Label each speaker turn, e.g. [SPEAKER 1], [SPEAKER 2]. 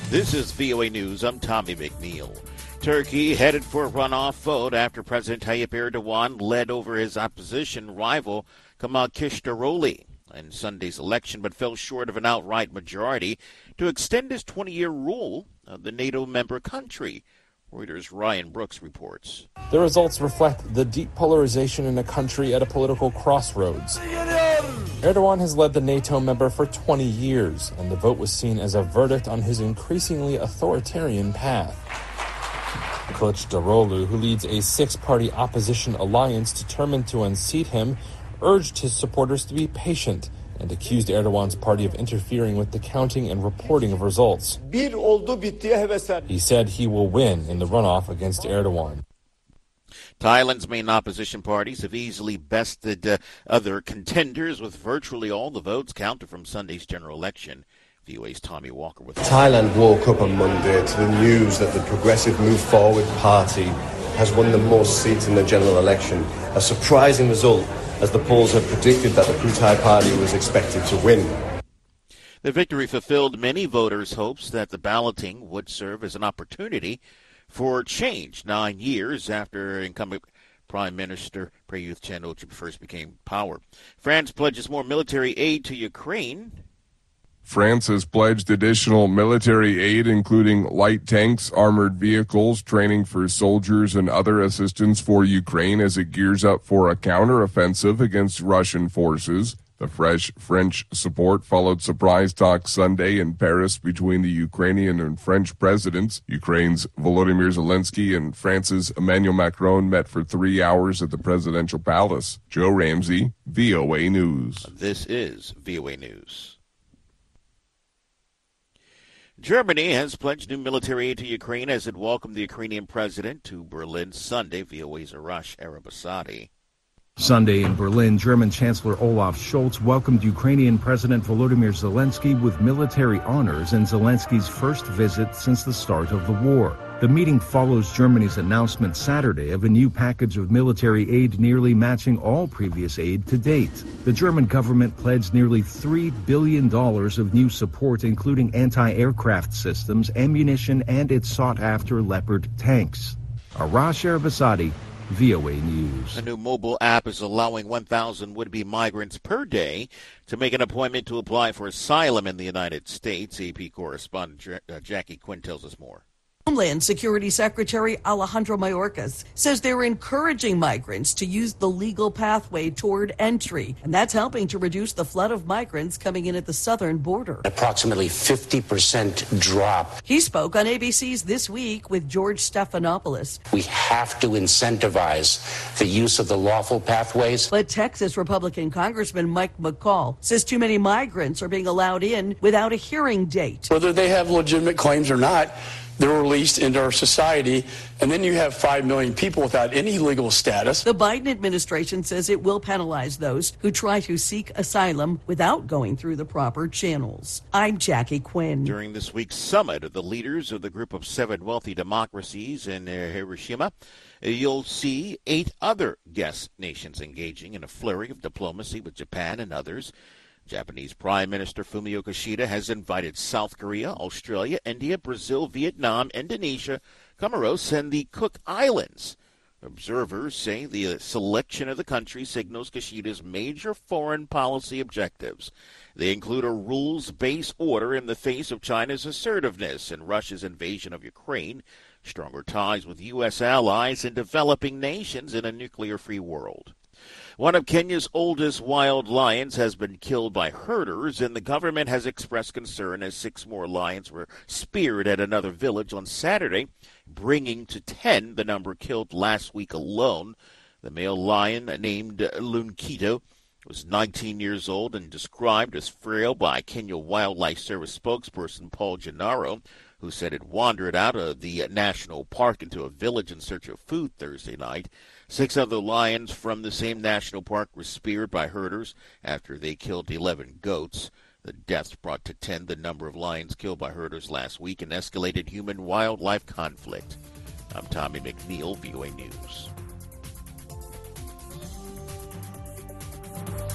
[SPEAKER 1] This is VOA News. I'm Tommy McNeil. Turkey headed for a runoff vote after President Tayyip Erdogan led over his opposition rival Kemal Kılıçdaroğlu in Sunday's election, but fell short of an outright majority to extend his 20-year rule of the NATO member country. Reuters' Ryan Brooks reports.
[SPEAKER 2] The results reflect the deep polarization in a country at a political crossroads. Erdogan has led the NATO member for 20 years, and the vote was seen as a verdict on his increasingly authoritarian path. Kılıçdaroğlu, who leads a six-party opposition alliance determined to unseat him, urged his supporters to be patient and accused Erdogan's party of interfering with the counting and reporting of results. He said he will win in the runoff against Erdogan.
[SPEAKER 1] Thailand's main opposition parties have easily bested other contenders, with virtually all the votes counted from Sunday's general election. VOA's Tommy Walker with
[SPEAKER 3] Thailand woke up on Monday to the news that the Progressive Move Forward party has won the most seats in the general election. A surprising result, as the polls had predicted that the Pheu Thai party was expected to win.
[SPEAKER 1] The victory fulfilled many voters' hopes that the balloting would serve as an opportunity for change 9 years after incumbent Prime Minister Prayut Chan-o-cha first became power. France pledges more military aid to Ukraine.
[SPEAKER 4] France has pledged additional military aid, including light tanks, armored vehicles, training for soldiers, and other assistance for Ukraine as it gears up for a counteroffensive against Russian forces. The fresh French support followed surprise talks Sunday in Paris between the Ukrainian and French presidents. Ukraine's Volodymyr Zelensky and France's Emmanuel Macron met for 3 hours at the presidential palace. Joe Ramsey, VOA News.
[SPEAKER 1] This is VOA News. Germany has pledged new military aid to Ukraine as it welcomed the Ukrainian president to Berlin Sunday. VOA's Arash Arabasadi.
[SPEAKER 5] Sunday in Berlin, German Chancellor Olaf Scholz welcomed Ukrainian President Volodymyr Zelensky with military honors in Zelensky's first visit since the start of the war. The meeting follows Germany's announcement Saturday of a new package of military aid nearly matching all previous aid to date. The German government pledged nearly $3 billion of new support, including anti-aircraft systems, ammunition, and its sought-after Leopard tanks. Arash Arabasadi, VOA News.
[SPEAKER 1] A new mobile app is allowing 1,000 would-be migrants per day to make an appointment to apply for asylum in the United States. AP correspondent Jackie Quinn tells us more.
[SPEAKER 6] Homeland Security Secretary Alejandro Mayorkas says they're encouraging migrants to use the legal pathway toward entry, and that's helping to reduce the flood of migrants coming in at the southern border.
[SPEAKER 7] Approximately 50% drop.
[SPEAKER 6] He spoke on ABC's This Week with George Stephanopoulos.
[SPEAKER 7] We have to incentivize the use of the lawful pathways.
[SPEAKER 6] But Texas Republican Congressman Mike McCall says too many migrants are being allowed in without a hearing date.
[SPEAKER 8] Whether they have legitimate claims or not, they're released into our society, and then you have 5 million people without any legal status.
[SPEAKER 6] The Biden administration says it will penalize those who try to seek asylum without going through the proper channels. I'm Jackie Quinn.
[SPEAKER 1] During this week's summit of the leaders of the Group of 7 Wealthy Democracies in Hiroshima, you'll see 8 other guest nations engaging in a flurry of diplomacy with Japan and others. Japanese Prime Minister Fumio Kishida has invited South Korea, Australia, India, Brazil, Vietnam, Indonesia, Comoros, and the Cook Islands. Observers say the selection of the country signals Kishida's major foreign policy objectives. They include a rules-based order in the face of China's assertiveness and Russia's invasion of Ukraine, stronger ties with U.S. allies, and developing nations in a nuclear-free world. One of Kenya's oldest wild lions has been killed by herders, and the government has expressed concern as 6 more lions were speared at another village on Saturday, bringing to 10 the number killed last week alone. The male lion, named Lunkito, was 19 years old and described as frail by Kenya Wildlife Service spokesperson Paul Gennaro, who said it wandered out of the national park into a village in search of food Thursday night. 6 other lions from the same national park were speared by herders after they killed 11 goats. The deaths brought to 10 the number of lions killed by herders last week in escalated human-wildlife conflict. I'm Tommy McNeil, VOA News.